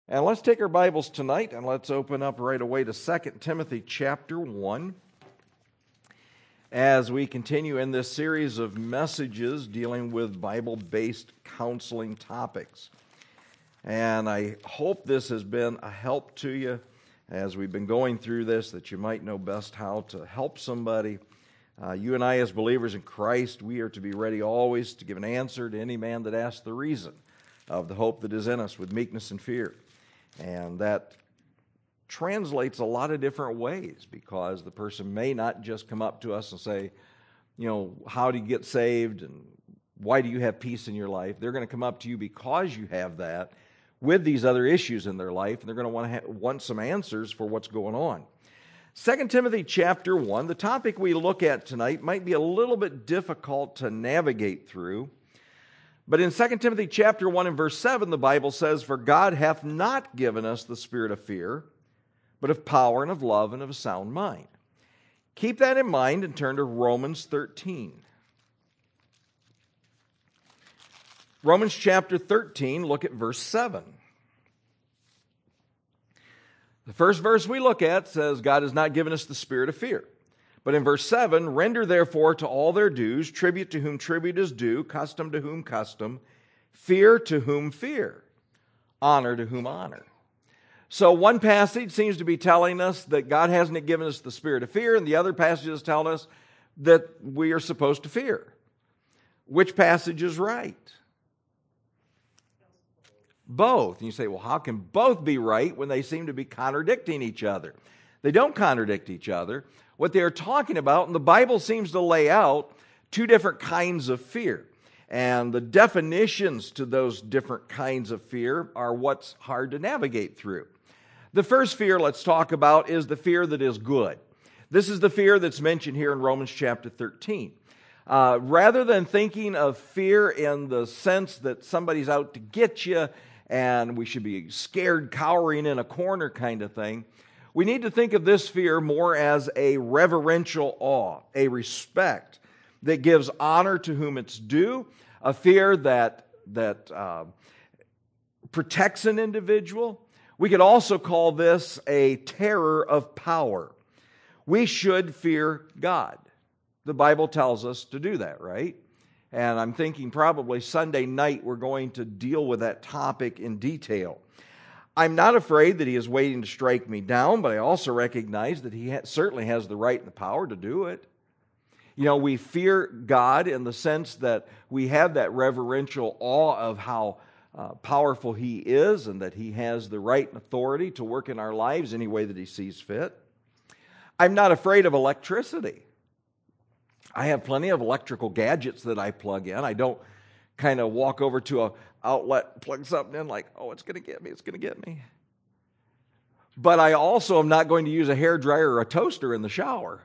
And let's take our Bibles tonight and let's open up right away to 2 Timothy chapter 1 as we continue in this series of messages dealing with Bible-based counseling topics. And I hope this has been a help to you as we've been going through this, that you might know best how to help somebody. You and I as believers in Christ, we are to be ready always to give an answer to any man that asks the reason of the hope that is in us with meekness and fear. And that translates a lot of different ways, because the person may not just come up to us and say, how do you get saved and why do you have peace in your life? They're going to come up to you because you have that with these other issues in their life, and they're going to want some answers for what's going on. 2 Timothy chapter 1, the topic we look at tonight might be a little bit difficult to navigate through. But in 2 Timothy chapter 1 and verse 7, the Bible says, "For God hath not given us the spirit of fear, but of power and of love and of a sound mind." Keep that in mind and turn to Romans 13. Romans chapter 13, look at verse 7. The first verse we look at says, God has not given us the spirit of fear. But in verse 7, "Render therefore to all their dues, tribute to whom tribute is due, custom to whom custom, fear to whom fear, honor to whom honor." So one passage seems to be telling us that God hasn't given us the spirit of fear, and the other passage is telling us that we are supposed to fear. Which passage is right? Both. And you say, well, how can both be right when they seem to be contradicting each other? They don't contradict each other. What they are talking about, and the Bible seems to lay out two different kinds of fear. And the definitions to those different kinds of fear are what's hard to navigate through. The first fear let's talk about is the fear that is good. This is the fear that's mentioned here in Romans chapter 13. Rather than thinking of fear in the sense that somebody's out to get you and we should be scared, cowering in a corner kind of thing, we need to think of this fear more as a reverential awe, a respect that gives honor to whom it's due, a fear that protects an individual. We could also call this a terror of power. We should fear God. The Bible tells us to do that, right? And I'm thinking probably Sunday night we're going to deal with that topic in detail. I'm not afraid that He is waiting to strike me down, but I also recognize that He certainly has the right and the power to do it. We fear God in the sense that we have that reverential awe of how powerful He is and that He has the right and authority to work in our lives any way that He sees fit. I'm not afraid of electricity. I have plenty of electrical gadgets that I plug in. I don't kind of walk over to an outlet, plug something in like, oh, it's going to get me, it's going to get me. But I also am not going to use a hairdryer or a toaster in the shower.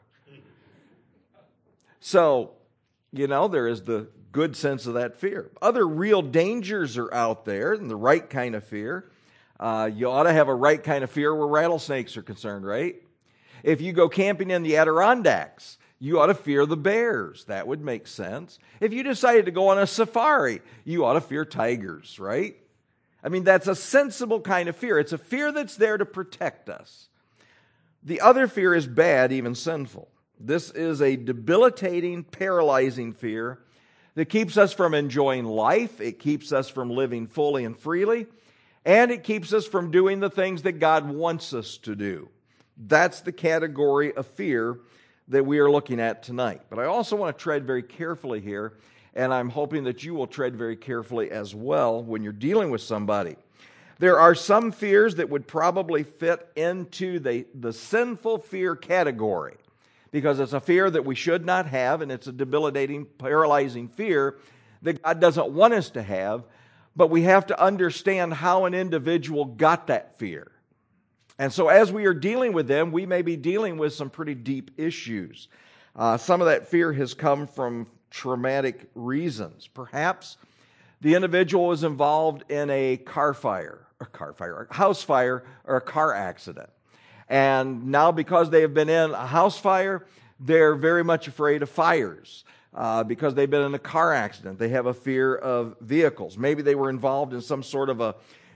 So, there is the good sense of that fear. Other real dangers are out there, and the right kind of fear. You ought to have a right kind of fear where rattlesnakes are concerned, right? If you go camping in the Adirondacks, you ought to fear the bears. That would make sense. If you decided to go on a safari, you ought to fear tigers, right? I mean, that's a sensible kind of fear. It's a fear that's there to protect us. The other fear is bad, even sinful. This is a debilitating, paralyzing fear that keeps us from enjoying life. It keeps us from living fully and freely. And it keeps us from doing the things that God wants us to do. That's the category of fear that we are looking at tonight. But I also want to tread very carefully here, and I'm hoping that you will tread very carefully as well when you're dealing with somebody. There are some fears that would probably fit into the sinful fear category, because it's a fear that we should not have, and it's a debilitating, paralyzing fear that God doesn't want us to have, but we have to understand how an individual got that fear. And so as we are dealing with them, we may be dealing with some pretty deep issues. Some of that fear has come from traumatic reasons. Perhaps the individual was involved in a house fire, or a car accident. And now because they have been in a house fire, they're very much afraid of fires. Because they've been in a car accident. They have a fear of vehicles. Maybe they were involved in some sort of a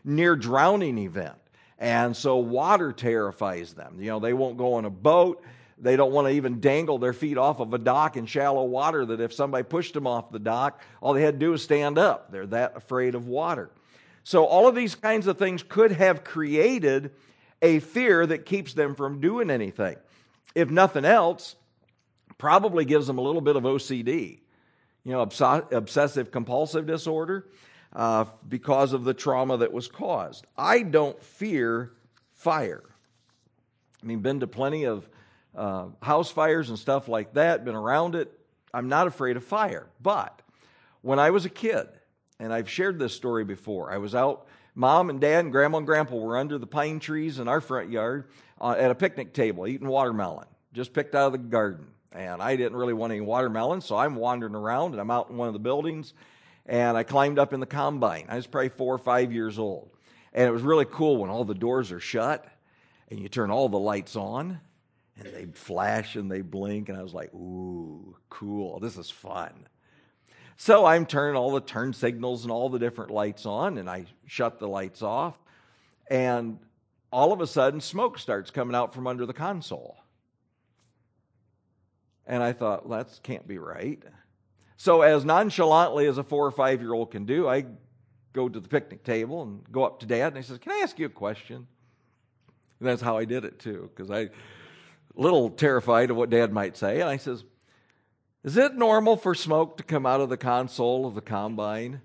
near drowning event. And so water terrifies them. They won't go on a boat. They don't want to even dangle their feet off of a dock in shallow water that if somebody pushed them off the dock, all they had to do was stand up. They're that afraid of water. So all of these kinds of things could have created a fear that keeps them from doing anything. If nothing else, probably gives them a little bit of OCD, obsessive compulsive disorder, because of the trauma that was caused. I don't fear fire. Been to plenty of house fires and stuff like that, been around it. I'm not afraid of fire. But when I was a kid, and I've shared this story before, I was out, Mom and Dad and Grandma and Grandpa were under the pine trees in our front yard at a picnic table eating watermelon, just picked out of the garden. And I didn't really want any watermelon, so I'm wandering around, and I'm out in one of the buildings, and I climbed up in the combine. I was probably 4 or 5 years old. And it was really cool when all the doors are shut, and you turn all the lights on, and they flash and they blink, and I was like, ooh, cool, this is fun. So I'm turning all the turn signals and all the different lights on, and I shut the lights off, and all of a sudden, smoke starts coming out from under the console. And I thought, well, that can't be right. So as nonchalantly as a 4 or 5 year old can do, I go to the picnic table and go up to Dad, and I says, can I ask you a question? And that's how I did it too, because I a little terrified of what Dad might say. And I says, is it normal for smoke to come out of the console of the combine?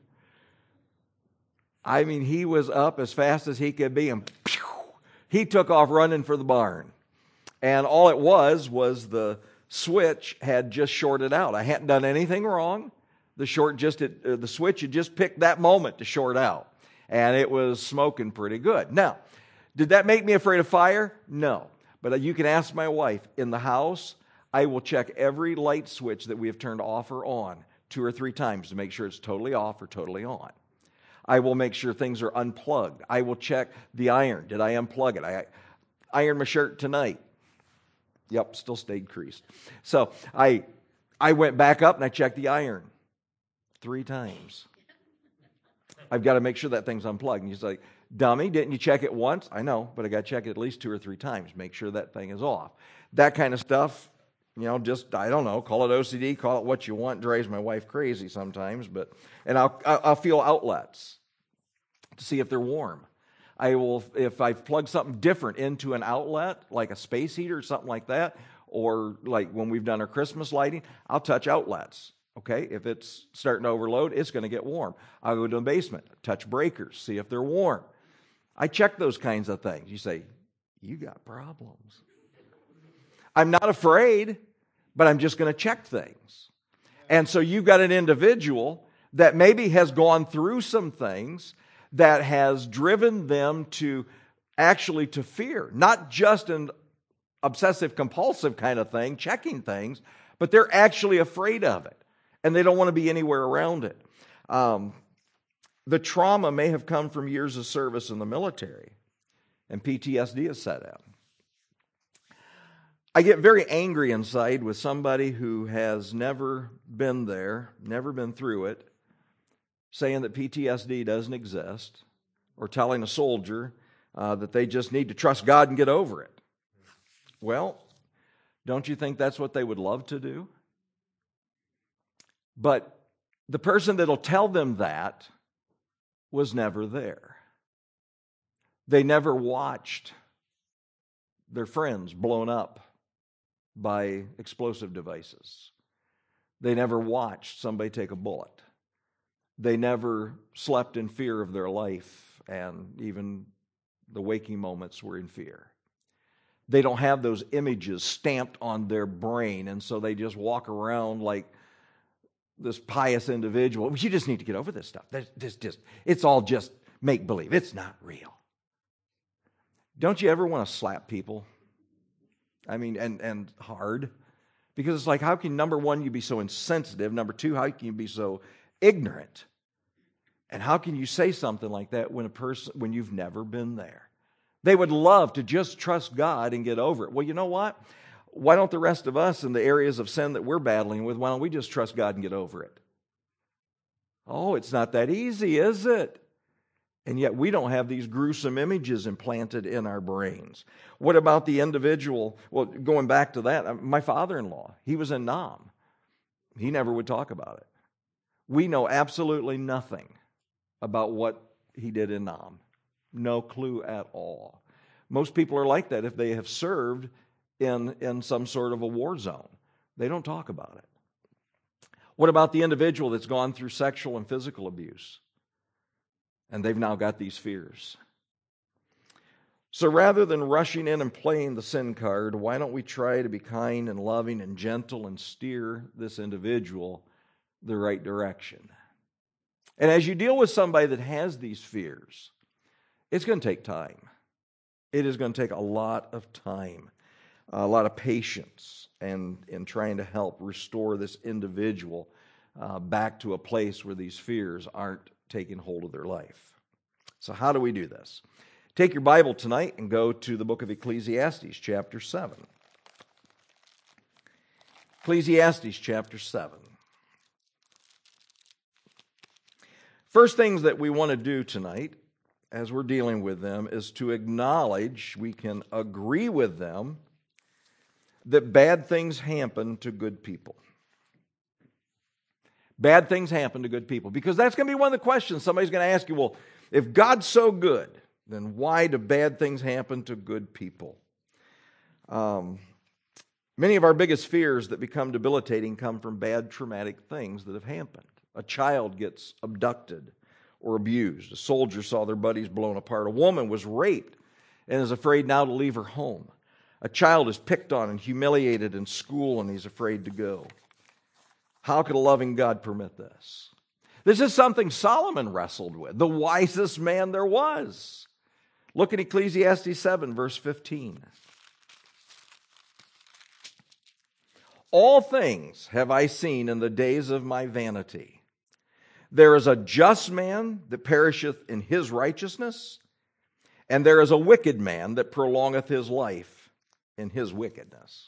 He was up as fast as he could be, and pew, he took off running for the barn. And all it was the switch had just shorted out. I hadn't done anything wrong. The switch had just picked that moment to short out, and it was smoking pretty good. Now, did that make me afraid of fire? No. But you can ask my wife. In the house, I will check every light switch that we have turned off or on 2 or 3 times to make sure it's totally off or totally on. I will make sure things are unplugged. I will check the iron. Did I unplug it? I ironed my shirt tonight. Yep, still stayed creased. So I went back up and I checked the iron 3 times. I've got to make sure that thing's unplugged. And he's like, dummy, didn't you check it once? I know, but I got to check it at least 2 or 3 times. Make sure that thing is off. That kind of stuff, just, I don't know, call it OCD, call it what you want. Drives my wife crazy sometimes, and I'll feel outlets to see if they're warm. I will, if I've plugged something different into an outlet, like a space heater or something like that, or like when we've done our Christmas lighting, I'll touch outlets. Okay, if it's starting to overload, it's going to get warm. I'll go to the basement, touch breakers, see if they're warm. I check those kinds of things. You say, you got problems. I'm not afraid, but I'm just going to check things. And so you've got an individual that maybe has gone through some things that has driven them to actually to fear, not just an obsessive compulsive kind of thing, checking things, but they're actually afraid of it, and they don't want to be anywhere around it. The trauma may have come from years of service in the military, and PTSD is set in. I get very angry inside with somebody who has never been there, never been through it, saying that PTSD doesn't exist, or telling a soldier that they just need to trust God and get over it. Well, don't you think that's what they would love to do? But the person that'll tell them that was never there. They never watched their friends blown up by explosive devices. They never watched somebody take a bullet. They never slept in fear of their life, and even the waking moments were in fear. They don't have those images stamped on their brain, and so they just walk around like this pious individual. You just need to get over this stuff. It's all just make-believe. It's not real. Don't you ever want to slap people? And hard. Because it's like, how can, number one, you be so insensitive? Number two, how can you be so ignorant? And how can you say something like that when you've never been there? They would love to just trust God and get over it. Well, you know what? Why don't the rest of us in the areas of sin that we're battling with, why don't we just trust God and get over it? Oh, it's not that easy, is it? And yet we don't have these gruesome images implanted in our brains. What about the individual? Well, going back to that, my father-in-law, he was in Nam. He never would talk about it. We know absolutely nothing about what he did in Nam. No clue at all. Most people are like that if they have served in some sort of a war zone. They don't talk about it. What about the individual that's gone through sexual and physical abuse? And they've now got these fears. So rather than rushing in and playing the sin card, why don't we try to be kind and loving and gentle and steer this individual the right direction? And as you deal with somebody that has these fears, it's going to take time. It is going to take a lot of time, a lot of patience, and in trying to help restore this individual back to a place where these fears aren't taking hold of their life. So how do we do this? Take your Bible tonight and go to the book of Ecclesiastes, chapter 7. Ecclesiastes, chapter 7. First things that we want to do tonight, as we're dealing with them, is to acknowledge, we can agree with them, that bad things happen to good people. Bad things happen to good people. Because that's going to be one of the questions somebody's going to ask you, well, if God's so good, then why do bad things happen to good people? Many of our biggest fears that become debilitating come from bad traumatic things that have happened. A child gets abducted or abused. A soldier saw their buddies blown apart. A woman was raped and is afraid now to leave her home. A child is picked on and humiliated in school and he's afraid to go. How could a loving God permit this? This is something Solomon wrestled with, the wisest man there was. Look at Ecclesiastes 7, verse 15. All things have I seen in the days of my vanity. There is a just man that perisheth in his righteousness, and there is a wicked man that prolongeth his life in his wickedness.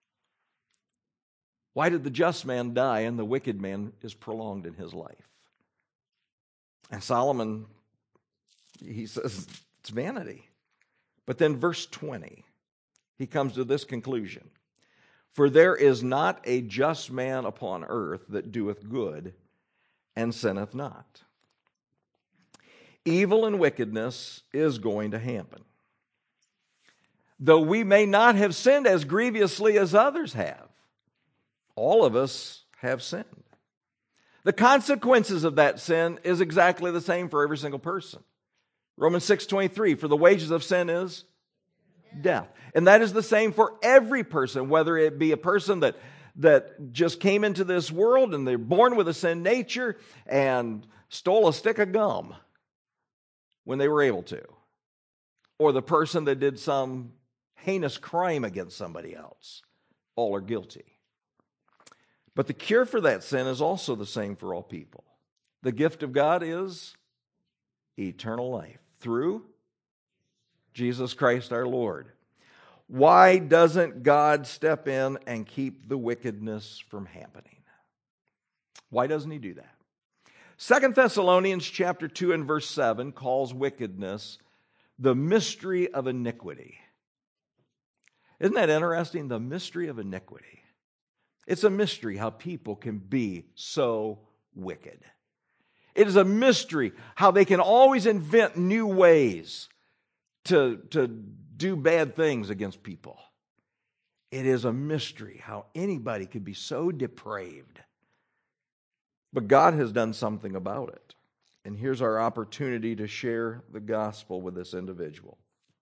Why did the just man die and the wicked man is prolonged in his life? And Solomon, he says it's vanity. But then verse 20, he comes to this conclusion. For there is not a just man upon earth that doeth good and sinneth not. Evil and wickedness is going to happen. Though we may not have sinned as grievously as others have, all of us have sinned. The consequences of that sin is exactly the same for every single person. Romans 6:23, for the wages of sin is death. And that is the same for every person, whether it be a person that just came into this world and they're born with a sin nature and stole a stick of gum when they were able to, or the person that did some heinous crime against somebody else. All are guilty. But the cure for that sin is also the same for all people. The gift of God is eternal life through Jesus Christ our Lord. Why doesn't God step in and keep the wickedness from happening? Why doesn't he do that? 2 Thessalonians chapter 2 and verse 7 calls wickedness the mystery of iniquity. Isn't that interesting? The mystery of iniquity. It's a mystery how people can be so wicked. It is a mystery how they can always invent new ways to do bad things against people. It is a mystery how anybody could be so depraved. But God has done something about it. And here's our opportunity to share the gospel with this individual.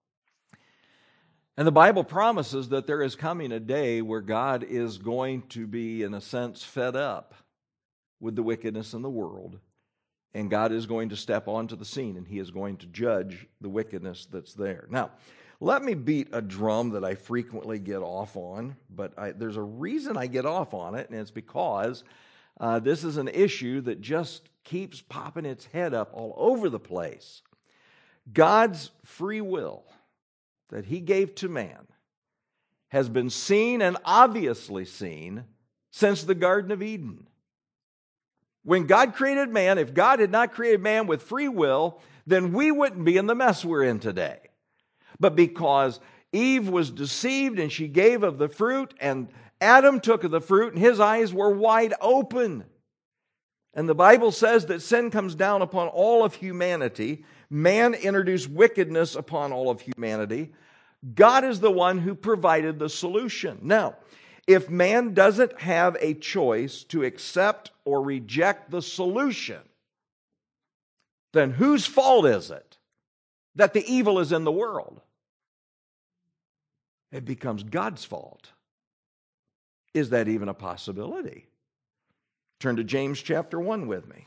And the Bible promises that there is coming a day where God is going to be, in a sense, fed up with the wickedness in the world. And God is going to step onto the scene and he is going to judge the wickedness that's there. Now, let me beat a drum that I frequently get off on, but there's a reason I get off on it, and it's because this is an issue that just keeps popping its head up all over the place. God's free will that he gave to man has been seen and obviously seen since the Garden of Eden. When God created man, if God had not created man with free will, then we wouldn't be in the mess we're in today. But because Eve was deceived and she gave of the fruit, and Adam took of the fruit, and his eyes were wide open. And the Bible says that sin comes down upon all of humanity. Man introduced wickedness upon all of humanity. God is the one who provided the solution. Now, if man doesn't have a choice to accept or reject the solution, then whose fault is it that the evil is in the world? It becomes God's fault. Is that even a possibility? Turn to James chapter 1 with me.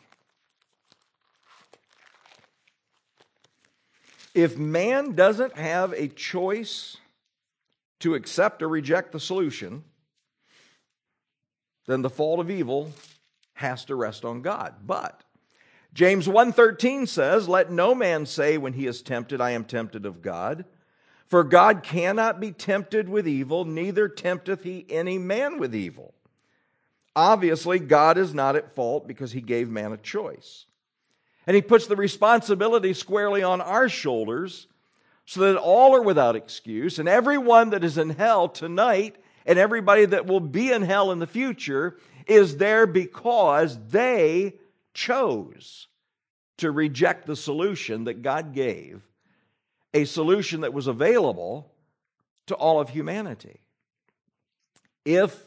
If man doesn't have a choice to accept or reject the solution, then the fault of evil has to rest on God. But James 1:13 says, "Let no man say when he is tempted, I am tempted of God. For God cannot be tempted with evil, neither tempteth he any man with evil." Obviously, God is not at fault because he gave man a choice. And he puts the responsibility squarely on our shoulders so that all are without excuse. And everyone that is in hell tonight and everybody that will be in hell in the future is there because they chose to reject the solution that God gave, a solution that was available to all of humanity. If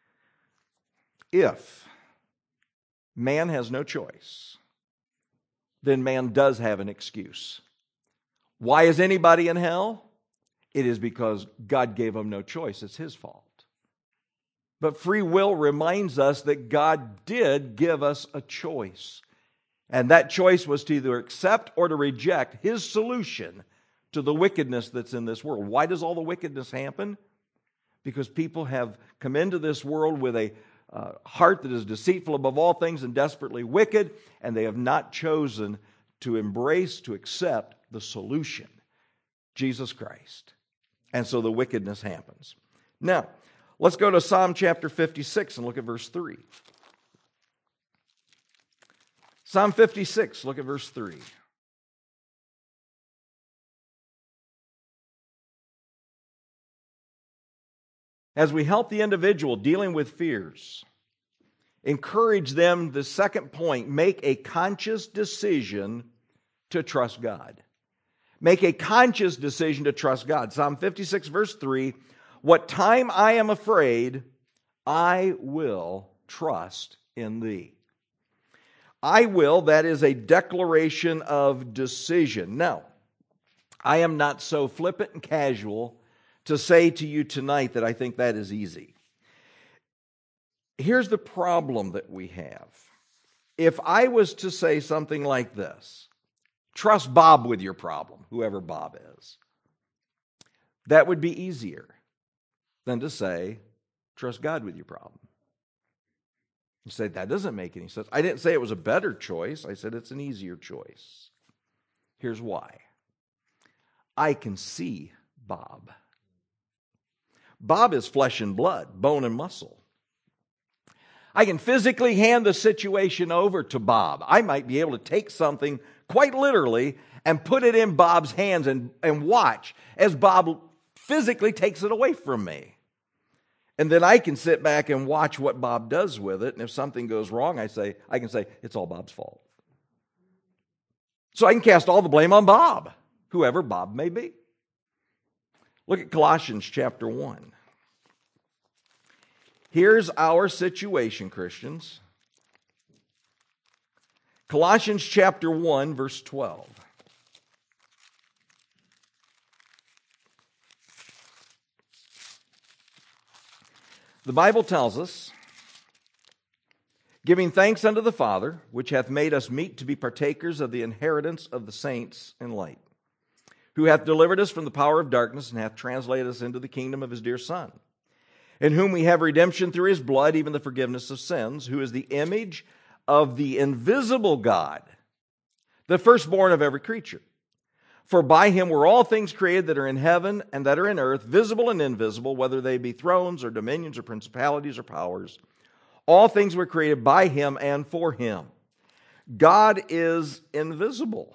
man has no choice, then man does have an excuse. Why is anybody in hell? It is because God gave them no choice. It's his fault. But free will reminds us that God did give us a choice. And that choice was to either accept or to reject his solution to the wickedness that's in this world. Why does all the wickedness happen? Because people have come into this world with a heart that is deceitful above all things and desperately wicked, and they have not chosen to embrace, to accept the solution, Jesus Christ. And so the wickedness happens. Now, let's go to Psalm chapter 56 and look at verse 3. Psalm 56, look at verse 3. As we help the individual dealing with fears, encourage them, the second point, make a conscious decision to trust God. Make a conscious decision to trust God. Psalm 56, verse 3, "What time I am afraid, I will trust in thee." I will, that is a declaration of decision. Now, I am not so flippant and casual to say to you tonight that I think that is easy. Here's the problem that we have. If I was to say something like this, trust Bob with your problem, whoever Bob is, that would be easier than to say, trust God with your problem. You say, that doesn't make any sense. I didn't say it was a better choice. I said it's an easier choice. Here's why. I can see Bob. Bob is flesh and blood, bone and muscle. I can physically hand the situation over to Bob. I might be able to take something quite literally and put it in Bob's hands and watch as Bob physically takes it away from me. And then I can sit back and watch what Bob does with it. And if something goes wrong, I can say, it's all Bob's fault. So I can cast all the blame on Bob, whoever Bob may be. Look at Colossians chapter 1. Here's our situation, Christians. Colossians chapter 1, verse 12. The Bible tells us, "Giving thanks unto the Father, which hath made us meet to be partakers of the inheritance of the saints in light, who hath delivered us from the power of darkness and hath translated us into the kingdom of his dear Son, in whom we have redemption through his blood, even the forgiveness of sins, who is the image of the invisible God, the firstborn of every creature. For by him were all things created that are in heaven and that are in earth, visible and invisible, whether they be thrones or dominions or principalities or powers. All things were created by Him and for Him. God is invisible.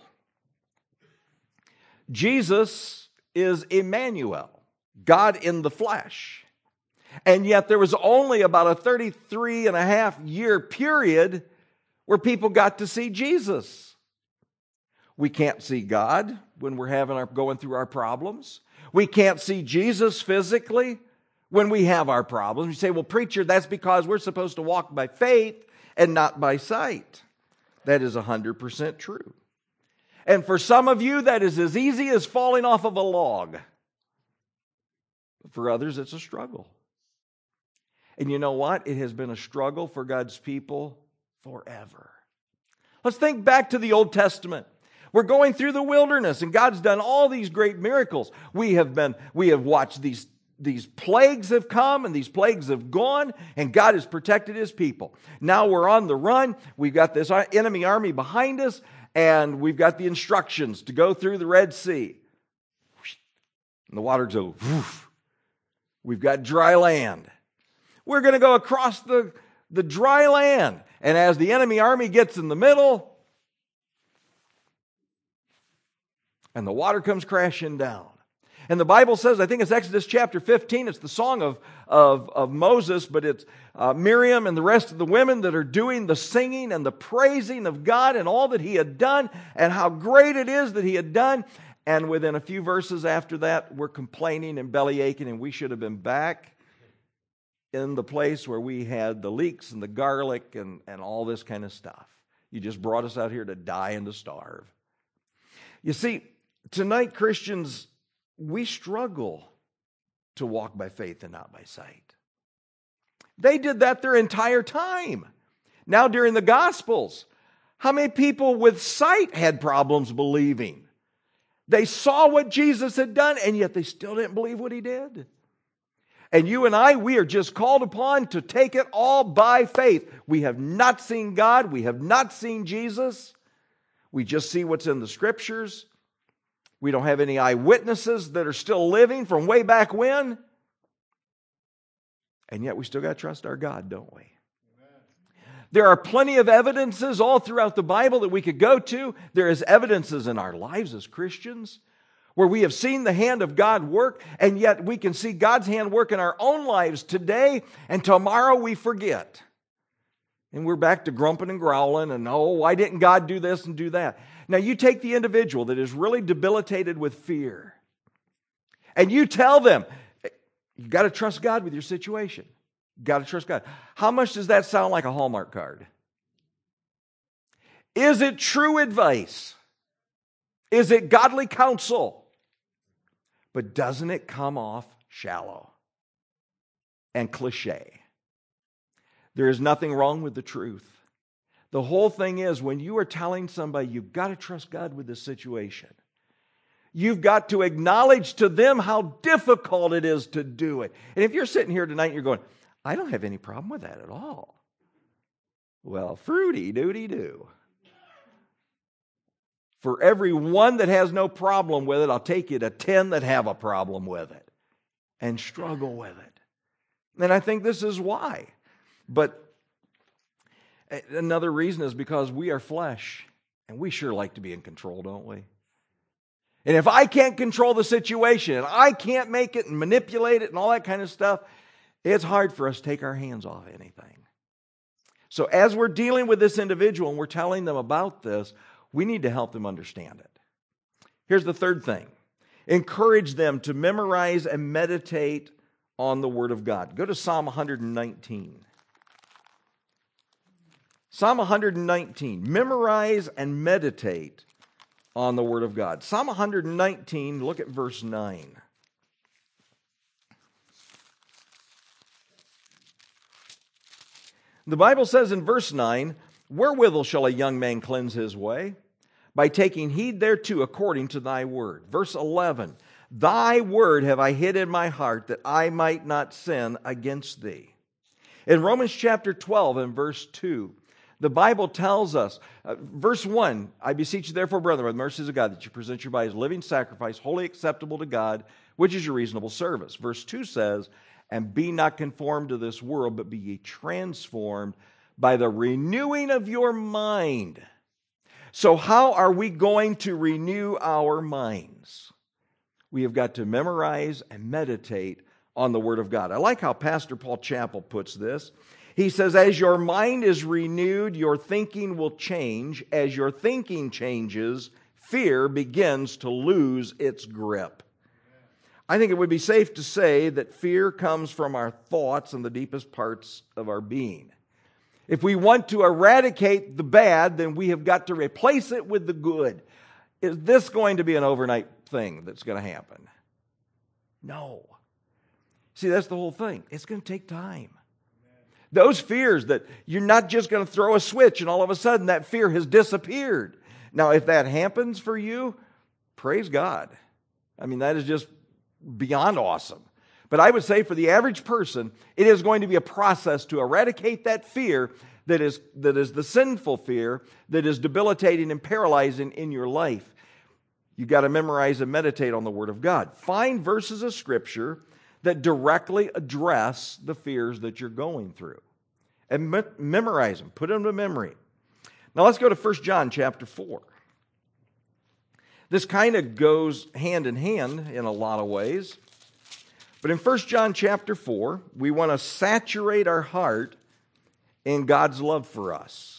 Jesus is Emmanuel, God in the flesh. And yet there was only about a 33.5-year period where people got to see Jesus. We can't see God when we're going through our problems. We can't see Jesus physically when we have our problems. You say, well, preacher, that's because we're supposed to walk by faith and not by sight. That is 100% true. And for some of you, that is as easy as falling off of a log. For others, it's a struggle. And you know what? It has been a struggle for God's people forever. Let's think back to the Old Testament. We're going through the wilderness, and God's done all these great miracles. We have watched these plagues have come, and these plagues have gone, and God has protected His people. Now we're on the run. We've got this enemy army behind us, and we've got the instructions to go through the Red Sea. And the water goes, woof. We've got dry land. We're going to go across the dry land. And as the enemy army gets in the middle, and the water comes crashing down. And the Bible says, I think it's Exodus chapter 15, it's the song of Moses, but it's Miriam and the rest of the women that are doing the singing and the praising of God and all that He had done and how great it is that He had done. And within a few verses after that, we're complaining and belly aching, and we should have been back in the place where we had the leeks and the garlic and all this kind of stuff. You just brought us out here to die and to starve. You see, tonight, Christians, we struggle to walk by faith and not by sight. They did that their entire time. Now, during the Gospels, how many people with sight had problems believing? They saw what Jesus had done, and yet they still didn't believe what He did. And you and I, we are just called upon to take it all by faith. We have not seen God. We have not seen Jesus. We just see what's in the Scriptures. We don't have any eyewitnesses that are still living from way back when. And yet we still got to trust our God, don't we? There are plenty of evidences all throughout the Bible that we could go to. There is evidences in our lives as Christians where we have seen the hand of God work, and yet we can see God's hand work in our own lives today, and tomorrow we forget. And we're back to grumping and growling, and oh, why didn't God do this and do that? Now you take the individual that is really debilitated with fear, and you tell them, you got to trust God with your situation. You got to trust God. How much does that sound like a Hallmark card? Is it true advice? Is it godly counsel? But doesn't it come off shallow and cliche? There is nothing wrong with the truth. The whole thing is, when you are telling somebody you've got to trust God with this situation, you've got to acknowledge to them how difficult it is to do it. And if you're sitting here tonight and you're going, I don't have any problem with that at all. Well, fruity doody do. For every one that has no problem with it, I'll take you to 10 that have a problem with it and struggle with it. And I think this is why. But another reason is because we are flesh, and we sure like to be in control, don't we? And if I can't control the situation, and I can't make it and manipulate it and all that kind of stuff, it's hard for us to take our hands off anything. So as we're dealing with this individual and we're telling them about this, we need to help them understand it. Here's the third thing. Encourage them to memorize and meditate on the Word of God. Go to Psalm 119. Psalm 119. Memorize and meditate on the Word of God. Psalm 119, look at verse 9. The Bible says in verse 9, wherewithal shall a young man cleanse his way? By taking heed thereto according to thy word. Verse 11, thy word have I hid in my heart that I might not sin against thee. In Romans chapter 12 and verse 2, the Bible tells us, verse 1, I beseech you therefore, brethren, by the mercies of God, that you present your body as a living sacrifice, wholly acceptable to God, which is your reasonable service. Verse 2 says, And be not conformed to this world, but be ye transformed by the renewing of your mind. So how are we going to renew our minds? We have got to memorize and meditate on the Word of God. I like how Pastor Paul Chappell puts this. He says, as your mind is renewed, your thinking will change. As your thinking changes, fear begins to lose its grip. I think it would be safe to say that fear comes from our thoughts and the deepest parts of our being. If we want to eradicate the bad, then we have got to replace it with the good. Is this going to be an overnight thing that's going to happen? No. See, that's the whole thing. It's going to take time. Those fears that you're not just going to throw a switch and all of a sudden that fear has disappeared. Now, if that happens for you, praise God. I mean, that is just beyond awesome. But I would say for the average person, it is going to be a process to eradicate that fear that is the sinful fear that is debilitating and paralyzing in your life. You've got to memorize and meditate on the Word of God. Find verses of Scripture that directly address the fears that you're going through. And memorize them. Put them to memory. Now let's go to 1 John chapter 4. This kind of goes hand in hand in a lot of ways. But in 1 John chapter 4, we want to saturate our heart in God's love for us.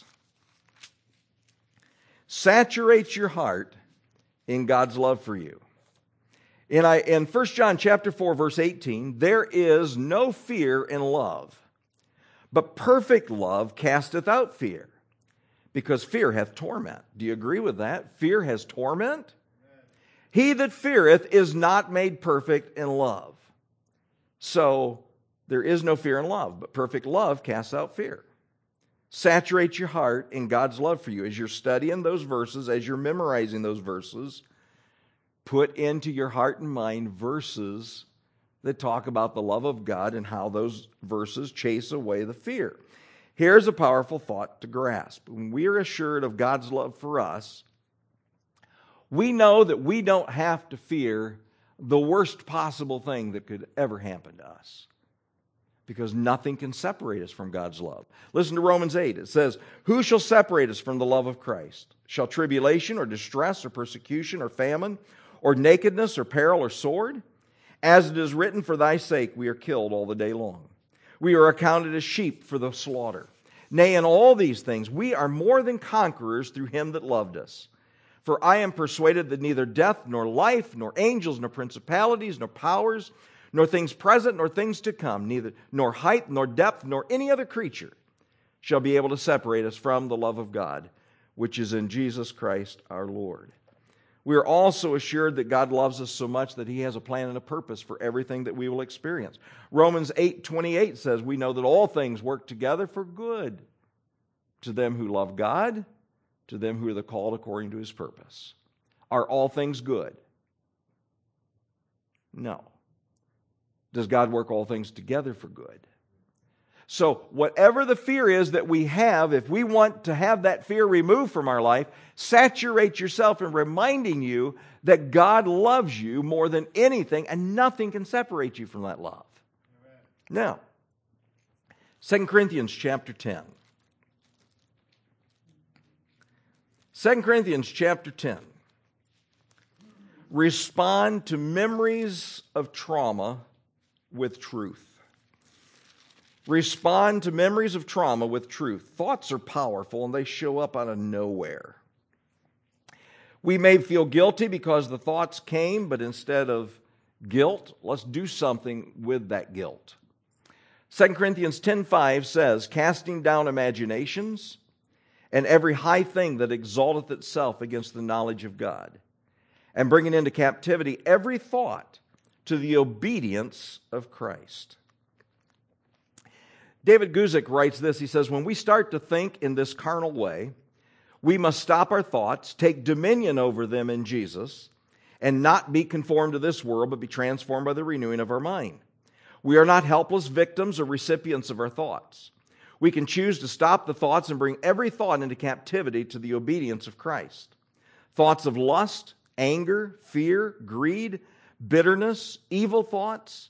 Saturate your heart in God's love for you. In 1 John chapter 4, verse 18, there is no fear in love, but perfect love casteth out fear, because fear hath torment. Do you agree with that? Fear has torment? He that feareth is not made perfect in love. So there is no fear in love, but perfect love casts out fear. Saturate your heart in God's love for you. As you're studying those verses, as you're memorizing those verses, put into your heart and mind verses that talk about the love of God and how those verses chase away the fear. Here's a powerful thought to grasp. When we are assured of God's love for us, we know that we don't have to fear the worst possible thing that could ever happen to us, because nothing can separate us from God's love. Listen to Romans 8. It says, who shall separate us from the love of Christ? Shall tribulation or distress or persecution or famine or nakedness or peril or sword? As it is written, for thy sake we are killed all the day long. We are accounted as sheep for the slaughter. Nay, in all these things we are more than conquerors through him that loved us. For I am persuaded that neither death, nor life, nor angels, nor principalities, nor powers, nor things present, nor things to come, neither nor height, nor depth, nor any other creature shall be able to separate us from the love of God, which is in Jesus Christ our Lord. We are also assured that God loves us so much that he has a plan and a purpose for everything that we will experience. Romans 8:28 says, we know that all things work together for good to them who love God, to them who are the called according to his purpose. Are all things good? No. Does God work all things together for good? So whatever the fear is that we have, if we want to have that fear removed from our life, saturate yourself in reminding you that God loves you more than anything, and nothing can separate you from that love. Amen. Now, 2 Corinthians chapter 10. 2 Corinthians chapter 10. Respond to memories of trauma with truth. Respond to memories of trauma with truth. Thoughts are powerful and they show up out of nowhere. We may feel guilty because the thoughts came, but instead of guilt, let's do something with that guilt. 2 Corinthians 10:5 says, casting down imaginations and every high thing that exalteth itself against the knowledge of God, and bringing into captivity every thought to the obedience of Christ. David Guzik writes this. He says, when we start to think in this carnal way, we must stop our thoughts, take dominion over them in Jesus, and not be conformed to this world, but be transformed by the renewing of our mind. We are not helpless victims or recipients of our thoughts. We can choose to stop the thoughts and bring every thought into captivity to the obedience of Christ. Thoughts of lust, anger, fear, greed, bitterness, evil thoughts,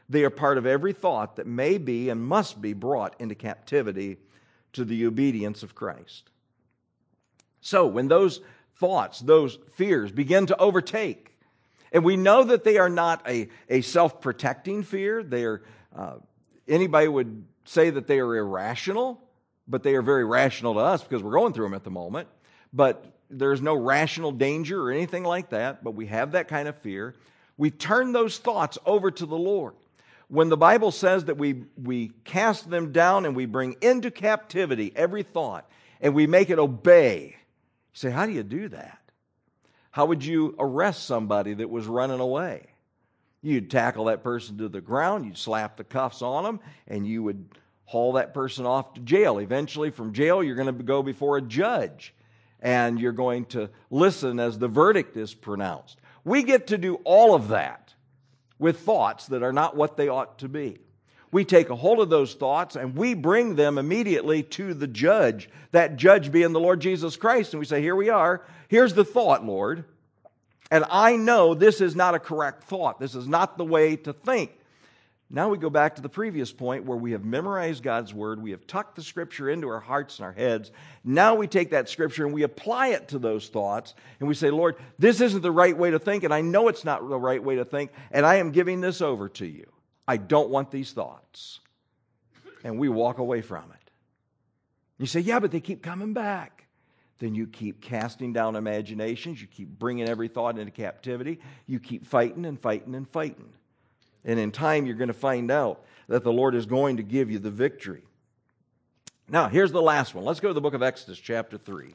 They are part of every thought that may be and must be brought into captivity to the obedience of Christ. So when those thoughts, those fears begin to overtake, and we know that they are not a self-protecting fear. They are, anybody would say that they are irrational, but they are very rational to us because we're going through them at the moment. But there's no rational danger or anything like that, but we have that kind of fear. We turn those thoughts over to the Lord. When the Bible says that we cast them down and we bring into captivity every thought and we make it obey, you say, how do you do that? How would you arrest somebody that was running away? You'd tackle that person to the ground, you'd slap the cuffs on them, and you would haul that person off to jail. Eventually, from jail, you're going to go before a judge, and you're going to listen as the verdict is pronounced. We get to do all of that with thoughts that are not what they ought to be. We take a hold of those thoughts and we bring them immediately to the judge, that judge being the Lord Jesus Christ, and we say, here we are, here's the thought, Lord, and I know this is not a correct thought. This is not the way to think. Now we go back to the previous point where we have memorized God's Word, we have tucked the Scripture into our hearts and our heads. Now we take that Scripture and we apply it to those thoughts, and we say, Lord, this isn't the right way to think, and I know it's not the right way to think, and I am giving this over to you. I don't want these thoughts. And we walk away from it. You say, yeah, but they keep coming back. Then you keep casting down imaginations. You keep bringing every thought into captivity. You keep fighting and fighting and fighting. And in time, you're going to find out that the Lord is going to give you the victory. Now, here's the last one. Let's go to the book of Exodus, chapter 3.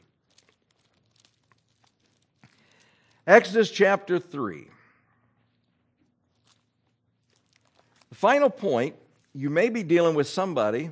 Exodus, chapter 3. The final point, you may be dealing with somebody,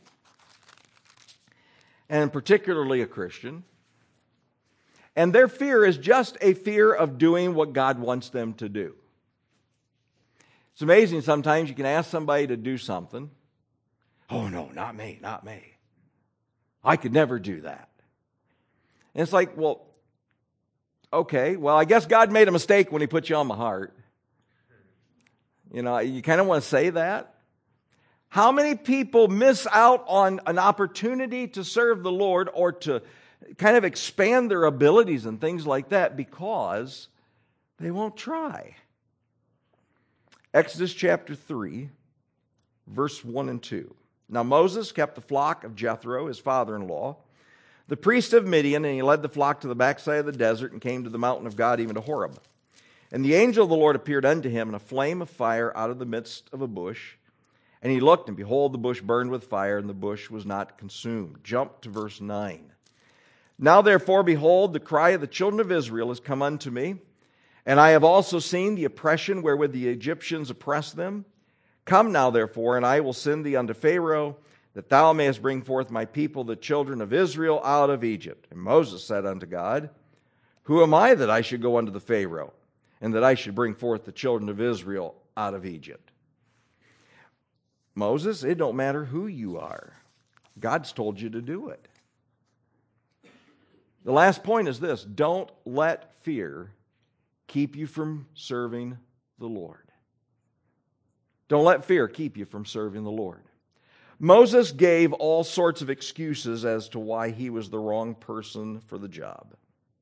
and particularly a Christian, and their fear is just a fear of doing what God wants them to do. It's amazing sometimes you can ask somebody to do something. Oh no, not me, not me. I could never do that. And it's like, well, okay, well, I guess God made a mistake when He put you on my heart. You know, you kind of want to say that. How many people miss out on an opportunity to serve the Lord or to kind of expand their abilities and things like that because they won't try? Exodus chapter 3, verse 1 and 2. Now Moses kept the flock of Jethro, his father-in-law, the priest of Midian, and he led the flock to the backside of the desert and came to the mountain of God, even to Horeb. And the angel of the Lord appeared unto him in a flame of fire out of the midst of a bush. And he looked, and behold, the bush burned with fire, and the bush was not consumed. Jump to verse 9. Now therefore, behold, the cry of the children of Israel is come unto me, and I have also seen the oppression wherewith the Egyptians oppress them. Come now therefore, and I will send thee unto Pharaoh, that thou mayest bring forth my people, the children of Israel, out of Egypt. And Moses said unto God, Who am I that I should go unto the Pharaoh, and that I should bring forth the children of Israel out of Egypt? Moses, it don't matter who you are. God's told you to do it. The last point is this: don't let fear keep you from serving the Lord. Don't let fear keep you from serving the Lord. Moses gave all sorts of excuses as to why he was the wrong person for the job.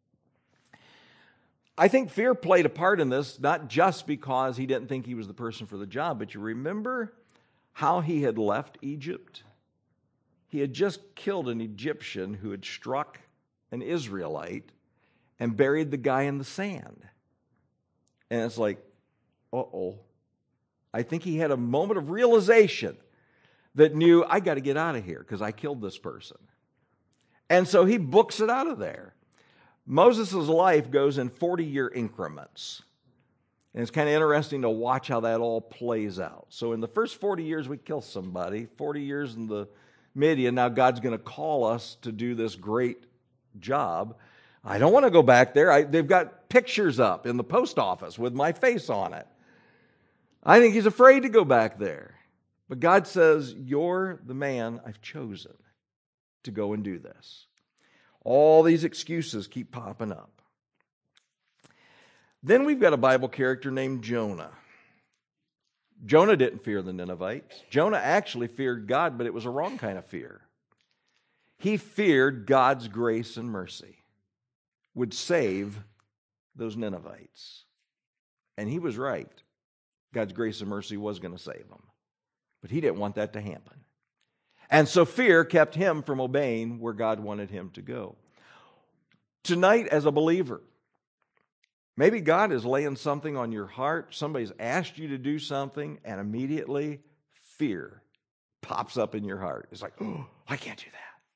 I think fear played a part in this, not just because he didn't think he was the person for the job, but you remember how he had left Egypt? He had just killed an Egyptian who had struck an Israelite and buried the guy in the sand. And it's like, uh-oh. I think he had a moment of realization that knew, I got to get out of here because I killed this person. And so he books it out of there. Moses' life goes in 40-year increments. And it's kind of interesting to watch how that all plays out. So in the first 40 years, we kill somebody. 40 years in the Midian, now God's going to call us to do this great job. I don't want to go back there. They've got pictures up in the post office with my face on it. I think he's afraid to go back there. But God says, you're the man I've chosen to go and do this. All these excuses keep popping up. Then we've got a Bible character named Jonah. Jonah didn't fear the Ninevites. Jonah actually feared God, but it was a wrong kind of fear. He feared God's grace and mercy would save those Ninevites. And he was right. God's grace and mercy was going to save them. But he didn't want that to happen. And so fear kept him from obeying where God wanted him to go. Tonight, as a believer, maybe God is laying something on your heart. Somebody's asked you to do something, and immediately fear pops up in your heart. It's like, oh, I can't do that.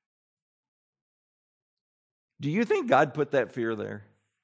Do you think God put that fear there?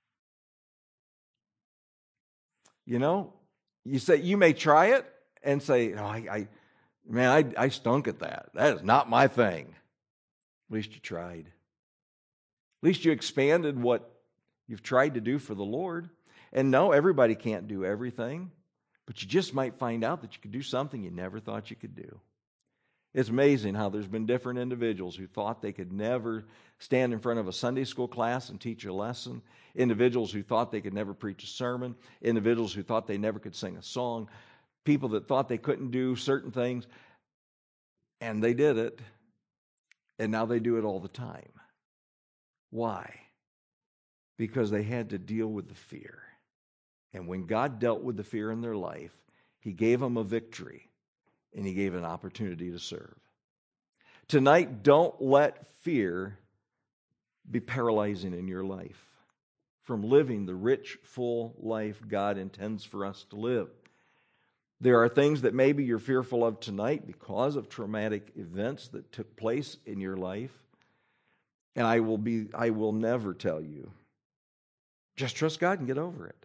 You know, you may try it and say, oh, I stunk at that. That is not my thing. At least you tried. At least you expanded what you've tried to do for the Lord. And no, everybody can't do everything, but you just might find out that you could do something you never thought you could do. It's amazing how there's been different individuals who thought they could never stand in front of a Sunday school class and teach a lesson, individuals who thought they could never preach a sermon, individuals who thought they never could sing a song, people that thought they couldn't do certain things, and they did it, and now they do it all the time. Why? Because they had to deal with the fear. And when God dealt with the fear in their life, He gave them a victory, and He gave an opportunity to serve. Tonight, don't let fear be paralyzing in your life from living the rich, full life God intends for us to live. There are things that maybe you're fearful of tonight because of traumatic events that took place in your life. And I will never tell you, just trust God and get over it.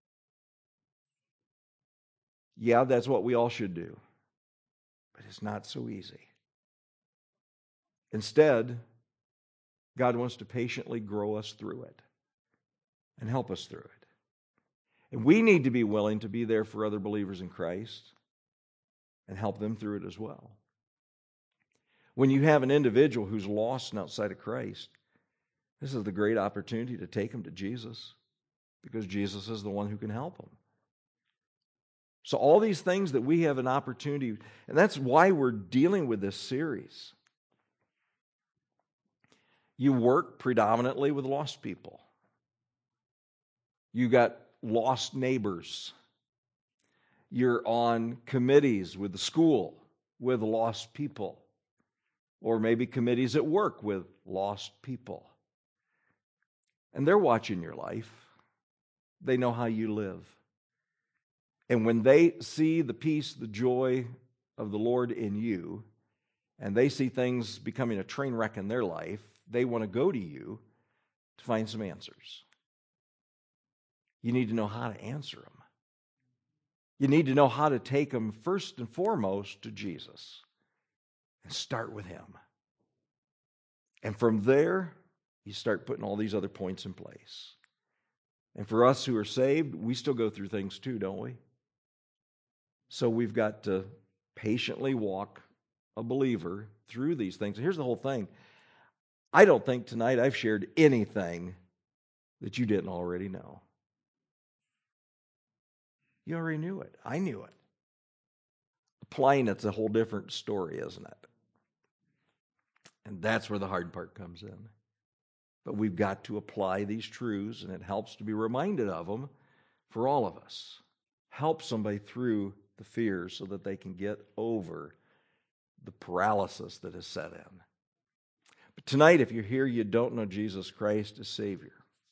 Yeah, that's what we all should do. But it's not so easy. Instead, God wants to patiently grow us through it and help us through it. And we need to be willing to be there for other believers in Christ and help them through it as well. When you have an individual who's lost and outside of Christ, this is the great opportunity to take them to Jesus, because Jesus is the one who can help them. So all these things that we have an opportunity, and that's why we're dealing with this series. You work predominantly with lost people. You got lost neighbors. You're on committees with the school with lost people. Or maybe committees at work with lost people. And they're watching your life. They know how you live. And when they see the peace, the joy of the Lord in you, and they see things becoming a train wreck in their life, they want to go to you to find some answers. You need to know how to answer them. You need to know how to take them first and foremost to Jesus and start with Him. And from there, you start putting all these other points in place. And for us who are saved, we still go through things too, don't we? So we've got to patiently walk a believer through these things. And here's the whole thing. I don't think tonight I've shared anything that you didn't already know. You already knew it. I knew it. Applying it's a whole different story, isn't it? And that's where the hard part comes in. But we've got to apply these truths, and it helps to be reminded of them for all of us. Help somebody through the fears so that they can get over the paralysis that has set in. But tonight, if you're here, you don't know Jesus Christ as Savior.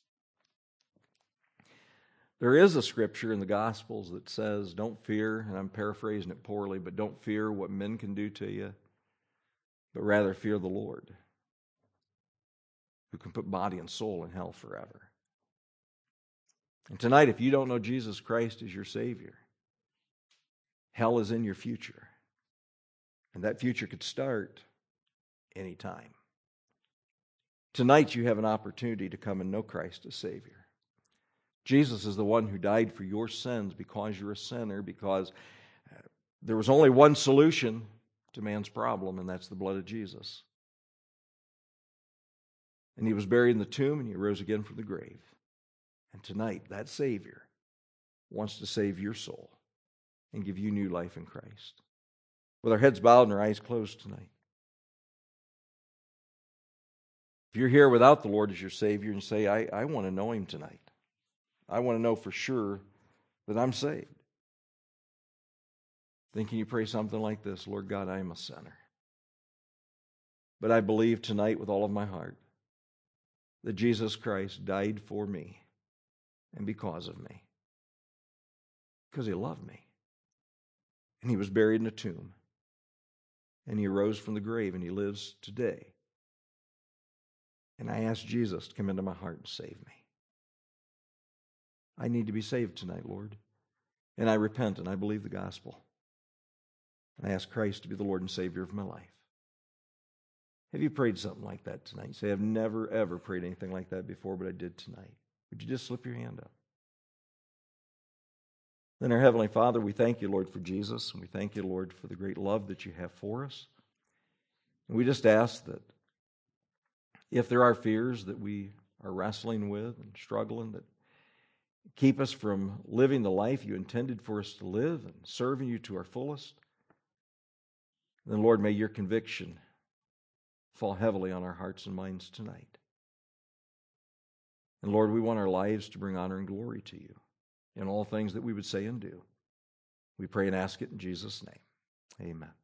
There is a scripture in the Gospels that says, don't fear, and I'm paraphrasing it poorly, but don't fear what men can do to you, but rather fear the Lord, who can put body and soul in hell forever. And tonight, if you don't know Jesus Christ as your Savior, hell is in your future. And that future could start anytime. Tonight, you have an opportunity to come and know Christ as Savior. Jesus is the one who died for your sins because you're a sinner, because there was only one solution to man's problem, and that's the blood of Jesus. And He was buried in the tomb, and He rose again from the grave. And tonight, that Savior wants to save your soul and give you new life in Christ. With our heads bowed and our eyes closed tonight. If you're here without the Lord as your Savior and say, I want to know Him tonight. I want to know for sure that I'm saved. Then can you pray something like this? Lord God, I am a sinner. But I believe tonight with all of my heart that Jesus Christ died for me and because of me. Because He loved me. And He was buried in a tomb. And He arose from the grave and He lives today. And I ask Jesus to come into my heart and save me. I need to be saved tonight, Lord. And I repent and I believe the gospel. And I ask Christ to be the Lord and Savior of my life. Have you prayed something like that tonight? You say, I've never, ever prayed anything like that before, but I did tonight. Would you just slip your hand up? Then our Heavenly Father, we thank you, Lord, for Jesus. And we thank you, Lord, for the great love that you have for us. And we just ask that if there are fears that we are wrestling with and struggling, that keep us from living the life you intended for us to live and serving you to our fullest, then, Lord, may your conviction fall heavily on our hearts and minds tonight. And, Lord, we want our lives to bring honor and glory to you in all things that we would say and do. We pray and ask it in Jesus' name. Amen.